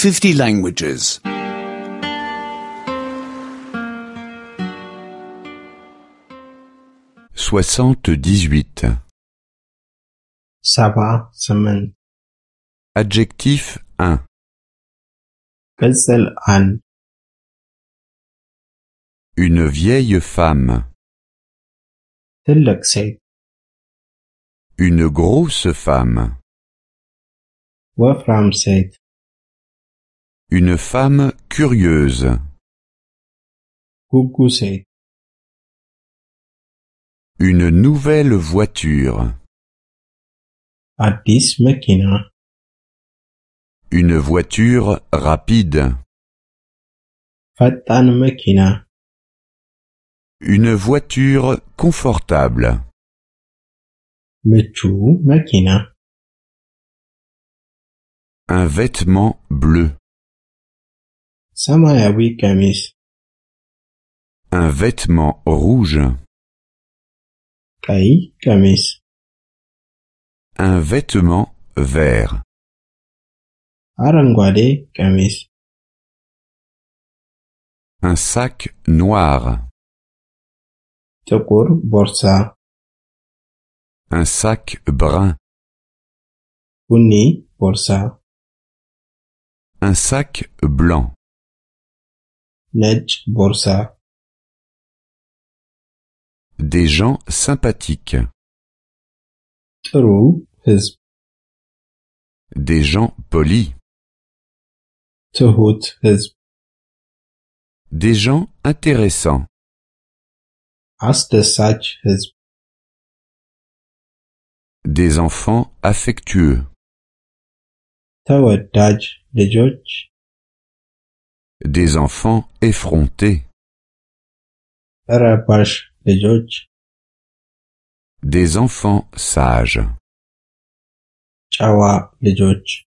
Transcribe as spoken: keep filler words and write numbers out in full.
fifty languages. soixante-dix-huit. ሰባ ስምንት Adjectif un. ቅጽል አንድ Une vieille femme. ትልቅ ሴት Une grosse femme. ወፍራም ሴት Une femme curieuse. ጉጉ ሴት Une nouvelle voiture. አዲስ መኪና Une voiture rapide. ፈጣን መኪና Une voiture confortable. ምቹ መኪና Un vêtement bleu. ሰማያዊ ቀሚስ Un vêtement rouge. ቀይ ቀሚስ Un vêtement vert. አረንጓዴ ቀሚስ Un sac noir. ጥቁር ቦርሳ Un sac brun. ቡኒ ቦርሳ Un sac blanc. ነጭ ቦርሳ Des gens sympathiques. ጥሩ ሕዝብ Des gens polis. ትሁት ሕዝብ Des gens intéressants. አስደሳች ሕዝብ Des enfants affectueux. ተወዳጅ ልጆች Des enfants effrontés. ረባሽ ልጆች Des enfants sages. ጨዋ ልጆች